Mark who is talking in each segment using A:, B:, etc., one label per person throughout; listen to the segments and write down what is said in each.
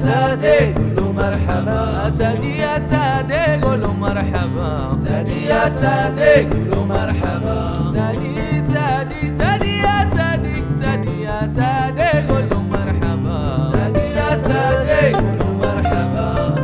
A: سادي قولوا مرحبا،
B: سادي يا سادي قولوا مرحبا،
A: سادي يا سادي قولوا مرحبا،
B: سادي سادي سادي يا سادي، سادي يا سادي قولوا مرحبا،
A: سادي يا سادي قولوا مرحبا.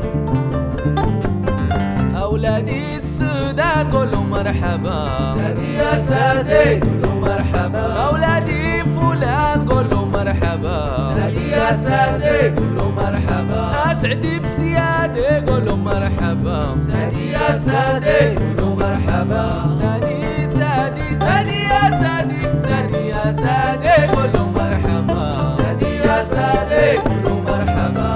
B: أولادي السودان قولوا مرحبا،
A: سادي يا سادي قولوا مرحبا،
B: أولادي فلان قولوا مرحبا،
A: سادي يا سادي قولوا مرحبا،
B: أسعدي بسيادي قولوا مرحبا،
A: سادي يا سادي قولوا مرحبا،
B: سادي سادي سادي يا سادي، سادي يا سادي قولوا مرحبا،
A: سادي يا سادي قولوا مرحبا.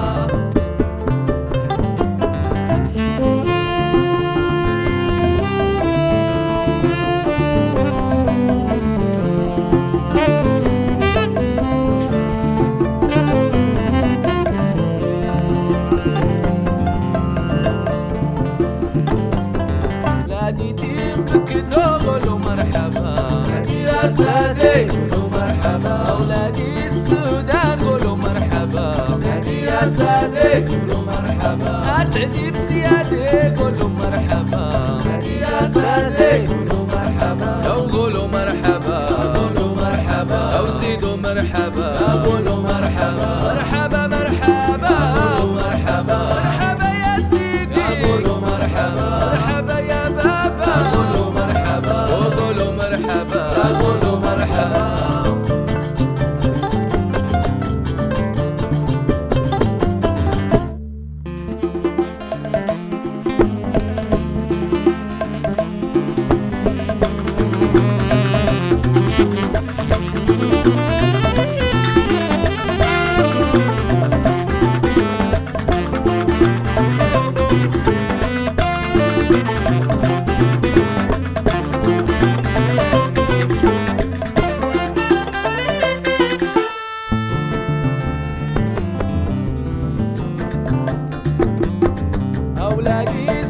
B: ولادي تيمبكدو قولوا مرحبا،
A: سادي يا سادي قولوا مرحبا،
B: أولادي السودان قولوا مرحبا،
A: سادي يا سادي قولوا مرحبا،
B: أسعدي بسيادي قولوا مرحبا،
A: سادي يا سادي قولوا مرحبا،
B: لو قولوا مرحبا
A: قولوا مرحبا،
B: أو زيدوا مرحبا،
A: قولوا مرحبا،
B: مرحبا مرحبا
A: قولوا مرحبا،
B: مرحبا يا سيدي،
A: قولوا مرحبا،
B: مرحبا يا بابا،
A: قولوا مرحبا،
B: وقولوا مرحبا،
A: قولوا مرحبا.
B: أولادي